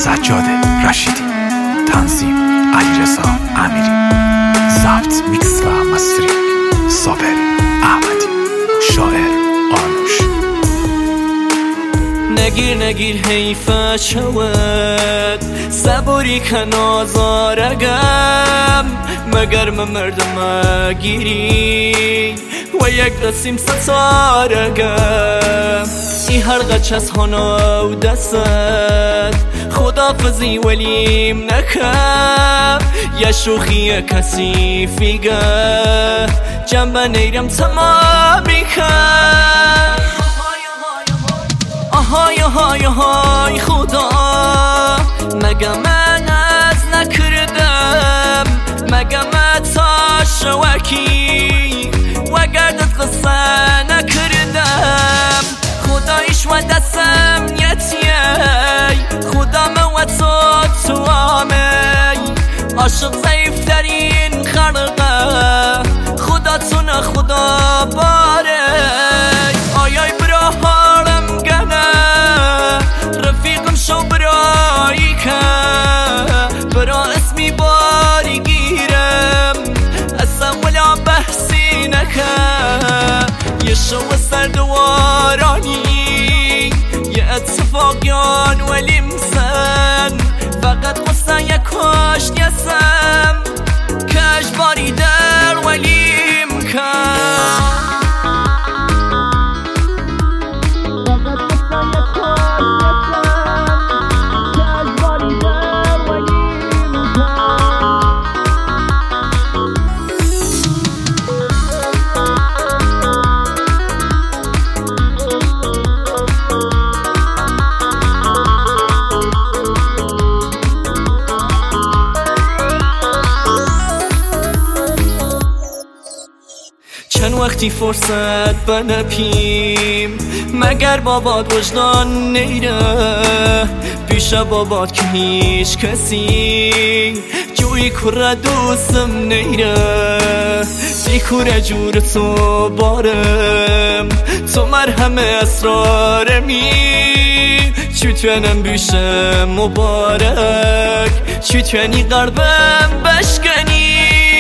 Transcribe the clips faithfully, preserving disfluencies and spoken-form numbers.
سجاد رشیدی، تنظیم علیرضا امیری، ضبط میکس و مسترینگ صابر احمدی، شاعر آنوش. نگیر نگیر حیفت شود، صبوری کن آزارگم، مگر من مردم گیری و یک رسیم ستارگم. ای هر چس هانا و دست خدافزی ولیم نکم، یا شوخی کسی فیگه جنبه نیرم تمامی کن. آهای آهای آهای خدا، مگه من از نکردم، مگه من تاش وکی و گردت قصه نکردم. خدایش و دستم یتیه، خدا من و تو تو آمی، عاشق ضعیفترین خلقه، خدا تو نه خدا باره. آیای برا حالم گنه، رفیقم شو برایی که برا اسمی باری گیرم، اصلا ولا بحثی نکه. یه شو سردوارانی، یه اتفاقیان ولی مسن، فقط قصه یک کشت یسم، کش باری در ولی مکن. چند وقتی فرصت بنپیم، مگر بابات وجدان نیره، پیش بابات که هیچ کسی جوی کره دوستم نیره. دی کره جور تو بارم، تو مرهم اسرارمی، چوتونم بیشم مبارک، چوتونی قلبم بشکنی.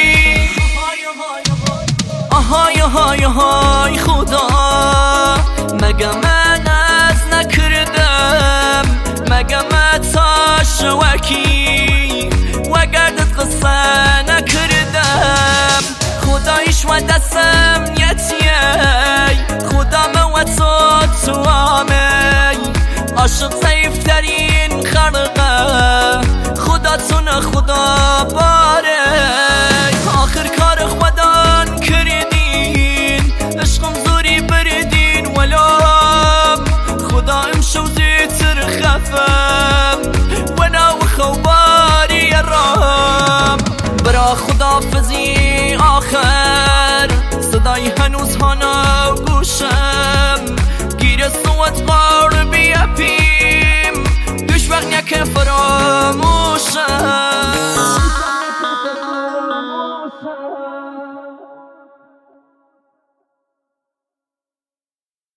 آهای آهای آهای خدا، مگه من از نکردم، مگه من تاش وکی و گردت قصه نکردم. خدایش و دستم یتیه، خدا من و تو تو آمی، عاشق ضعیفترین خلقه، خدا تو نه خدا باره. آخر کار خودان کردین، عشقم زوری بردین ولام، خدا امشو زیتر خفم و ناو خوباری رام. برا خدافزی آخر، صدای هنوز هانا گوشم،